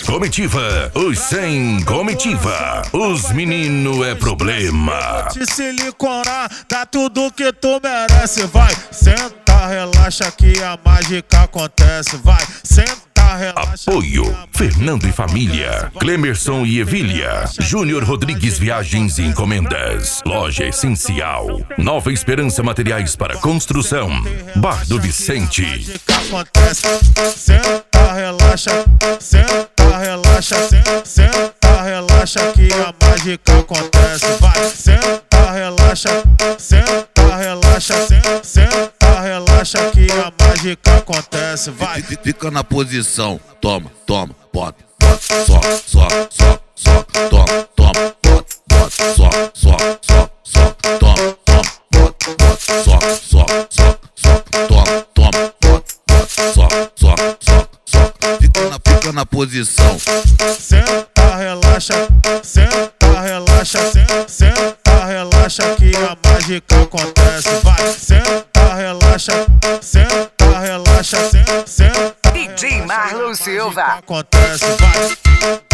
comitiva, os sem comitiva, os menino é problema. Te siliconar, dá tudo que tu merece. Vai, senta, relaxa que a mágica acontece. Vai, senta, relaxa. Apoio Fernando e Família, Clemerson e Evília, Júnior Rodrigues Viagens e Encomendas, Loja Essencial, Nova Esperança Materiais para Construção, Bar do Vicente. Acontece, senta, relaxa, senta, relaxa, senta, relaxa que a mágica acontece. Vai, senta, relaxa, senta, relaxa, senta, relaxa que a mágica acontece. Vai, fica na posição, toma, toma, bota, bota, soca, toma, toma, bota, bota, soca, toma, toma, bota, bota, soca, toma, toma, bota, bota, soca, fica na posição. Senta, relaxa, senta, relaxa, senta, relaxa que a mágica acontece. Vai, senta, relaxa, senta, relaxa, senta. DJ Marlon Silva. Acontece, vai.